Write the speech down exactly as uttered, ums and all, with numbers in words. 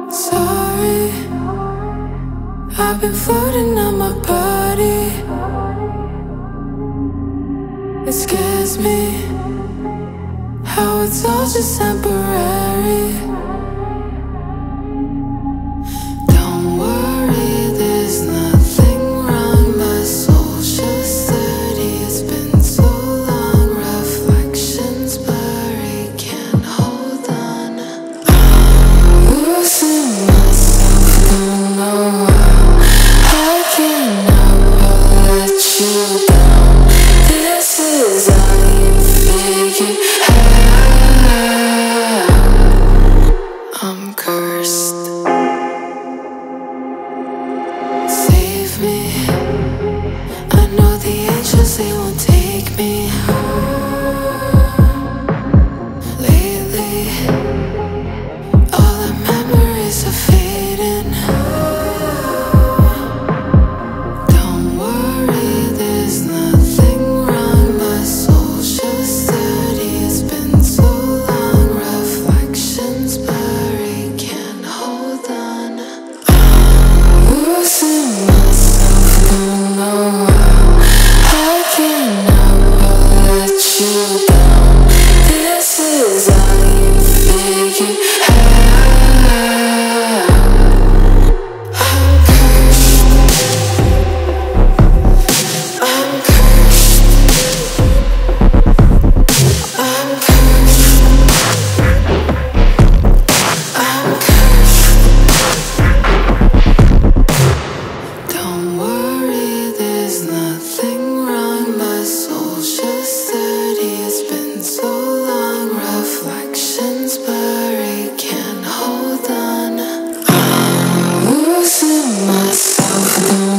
Sorry, I've been floating on my body. It scares me how it's all just temporary. Don't worry, there's nothing wrong. My soul's just dirty. It's been so long. Reflections blurry, can't hold on. I'm losing myself, don't know how. I can't help but let you down. This is all you figured out. I'm cursed. Save me. I know the angels, they won't take me. Lately, all the memories are fading. Don't worry, there's nothing wrong. My soul's just dirty. It's been so long. Reflections blurry, can't hold on. I'm losing myself, don't know how. I can't help but let you down. This is all you figured out. I'm cursed. I'm cursed. I'm cursed. I'm cursed. Don't worry, there's nothing wrong. My soul's just dirty. It's been so long. Reflections blurry, can't hold on. I'm losing myself.